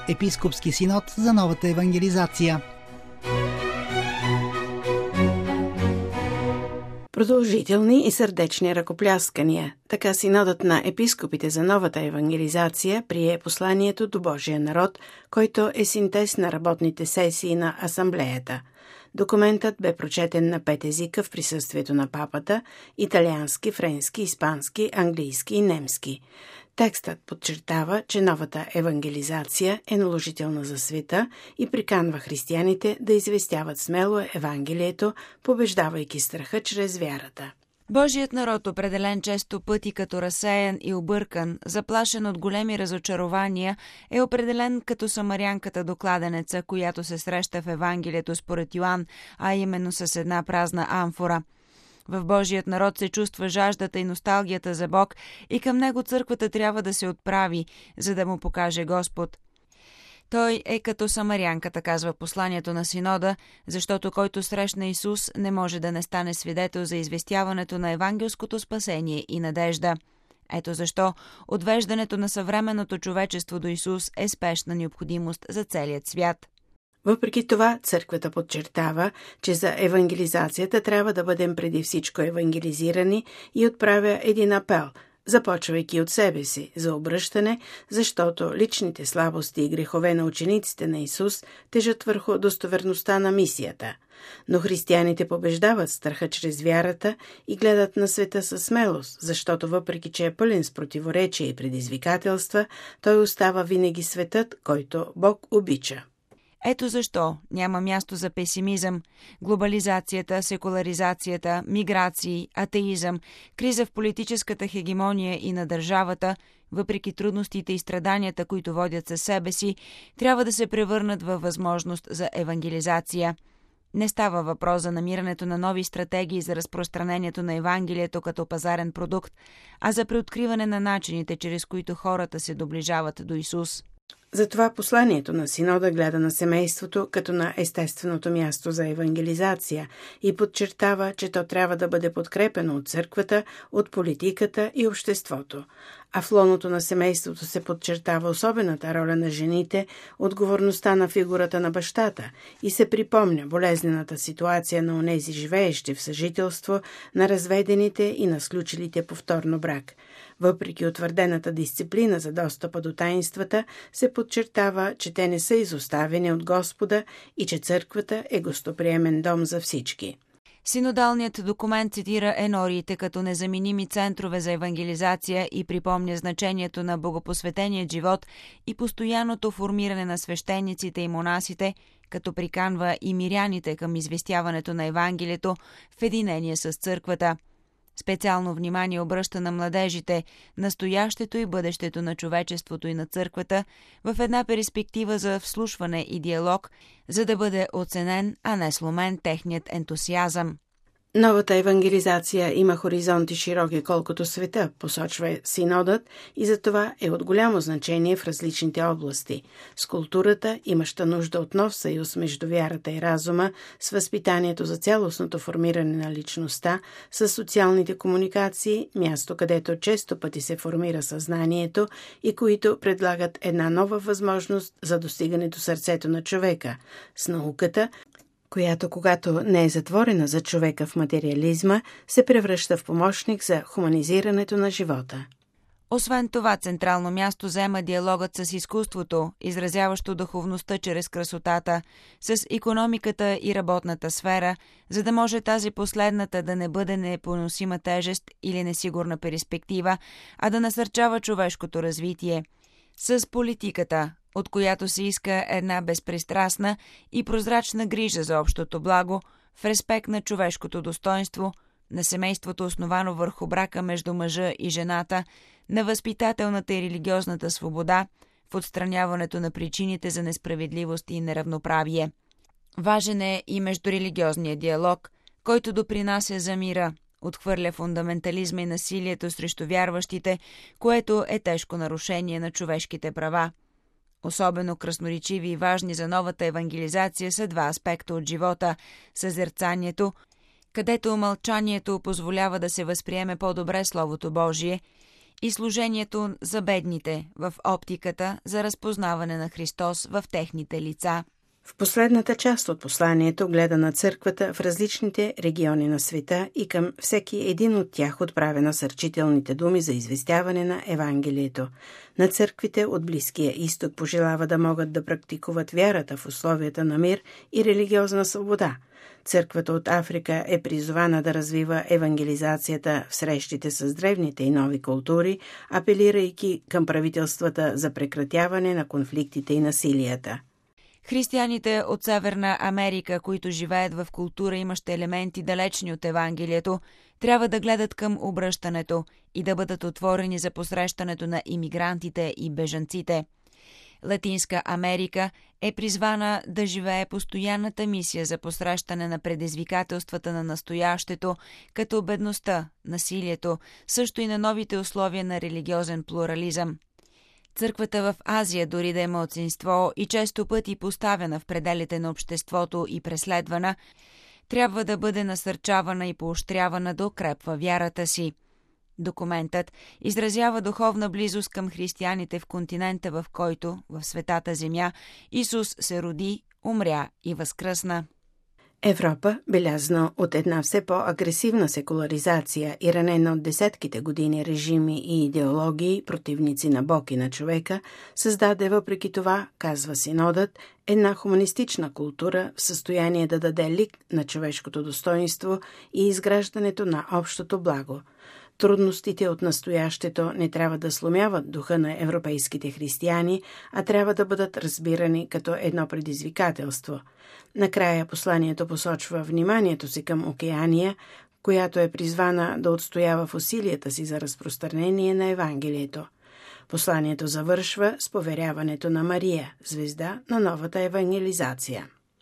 Епископски синод за новата евангелизация. Продължителни и сърдечни ръкопляскания. Така синодът на епископите за новата евангелизация прие посланието до Божия народ, който е синтез на работните сесии на асамблеята. Документът бе прочетен на 5 езика в присъствието на папата – италиански, френски, испански, английски и немски. Текстът подчертава, че новата евангелизация е наложителна за света и приканва християните да известяват смело Евангелието, побеждавайки страха чрез вярата. Божият народ, определен често пъти като разсеян и объркан, заплашен от големи разочарования, е определен като самарянката до кладенеца, която се среща в Евангелието според Йоан, а именно с една празна амфора. В Божият народ се чувства жаждата и носталгията за Бог и към него църквата трябва да се отправи, за да му покаже Господ. Той е като самарянката, казва посланието на синода, защото който срещна Исус не може да не стане свидетел за известяването на евангелското спасение и надежда. Ето защо отвеждането на съвременното човечество до Исус е спешна необходимост за целият свят. Въпреки това, църквата подчертава, че за евангелизацията трябва да бъдем преди всичко евангелизирани и отправя един апел, започвайки от себе си, за обръщане, защото личните слабости и грехове на учениците на Исус тежат върху достоверността на мисията. Но християните побеждават страха чрез вярата и гледат на света със смелост, защото въпреки че е пълен с противоречия и предизвикателства, той остава винаги светът, който Бог обича. Ето защо няма място за песимизъм, глобализацията, секуларизацията, миграции, атеизъм, криза в политическата хегемония и на държавата, въпреки трудностите и страданията, които водят със себе си, трябва да се превърнат във възможност за евангелизация. Не става въпрос за намирането на нови стратегии за разпространението на Евангелието като пазарен продукт, а за преоткриване на начините, чрез които хората се доближават до Исус. Затова посланието на синода гледа на семейството като на естественото място за евангелизация и подчертава, че то трябва да бъде подкрепено от църквата, от политиката и обществото. А в лоното на семейството се подчертава особената роля на жените, отговорността на фигурата на бащата и се припомня болезнената ситуация на онези живеещи в съжителство, на разведените и на сключилите повторно брак. Въпреки утвърдената дисциплина за достъпа до таинствата, се подчертава, че те не са изоставени от Господа и че църквата е гостоприемен дом за всички. Синодалният документ цитира енориите като незаменими центрове за евангелизация и припомня значението на богопосветеният живот и постоянното формиране на свещениците и монасите, като приканва и миряните към известяването на Евангелието в единение с църквата. Специално внимание обръща на младежите, настоящето и бъдещето на човечеството и на църквата в една перспектива за вслушване и диалог, за да бъде оценен, а не сломен техният ентусиазъм. Новата евангелизация има хоризонти широки колкото света, посочва синодът, и за това е от голямо значение в различните области. С културата, имаща нужда от нов съюз между вярата и разума, с възпитанието за цялостното формиране на личността, с социалните комуникации, място където често пъти се формира съзнанието и които предлагат една нова възможност за достигането сърцето на човека, с науката, която, когато не е затворена за човека в материализма, се превръща в помощник за хуманизирането на живота. Освен това, централно място заема диалогът с изкуството, изразяващо духовността чрез красотата, с икономиката и работната сфера, за да може тази последната да не бъде непоносима тежест или несигурна перспектива, а да насърчава човешкото развитие, с политиката, от която се иска една безпристрастна и прозрачна грижа за общото благо, в респект на човешкото достоинство, на семейството основано върху брака между мъжа и жената, на възпитателната и религиозната свобода, в отстраняването на причините за несправедливост и неравноправие. Важен е и междурелигиозният диалог, който допринася за мира, отхвърля фундаментализма и насилието срещу вярващите, което е тежко нарушение на човешките права. Особено красноречиви и важни за новата евангелизация са два аспекта от живота – съзерцанието, където мълчанието позволява да се възприеме по-добре Словото Божие, и служението за бедните в оптиката за разпознаване на Христос в техните лица. В последната част от посланието гледа на църквата в различните региони на света и към всеки един от тях отправя насърчителните думи за известяване на Евангелието. На църквите от Близкия изток пожелава да могат да практикуват вярата в условията на мир и религиозна свобода. Църквата от Африка е призована да развива евангелизацията в срещите с древните и нови култури, апелирайки към правителствата за прекратяване на конфликтите и насилията. Християните от Северна Америка, които живеят в култура, имаща елементи далечни от Евангелието, трябва да гледат към обръщането и да бъдат отворени за посрещането на имигрантите и бежанците. Латинска Америка е призвана да живее постоянната мисия за посрещане на предизвикателствата на настоящето, като бедността, насилието, също и на новите условия на религиозен плурализъм. Църквата в Азия, дори да е малцинство и често пъти поставена в пределите на обществото и преследвана, трябва да бъде насърчавана и поощрявана да укрепва вярата си. Документът изразява духовна близост към християните в континента, в който, в светата земя, Исус се роди, умря и възкръсна. Европа, белязана от една все по-агресивна секуларизация и ранена от десетките години режими и идеологии, противници на Бог и на човека, създаде въпреки това, казва Синодът, една хуманистична култура в състояние да даде лик на човешкото достоинство и изграждането на общото благо. Трудностите от настоящето не трябва да сломяват духа на европейските християни, а трябва да бъдат разбирани като едно предизвикателство. Накрая посланието посочва вниманието си към Океания, която е призвана да отстоява в усилията си за разпространение на Евангелието. Посланието завършва с поверяването на Мария, звезда на новата евангелизация.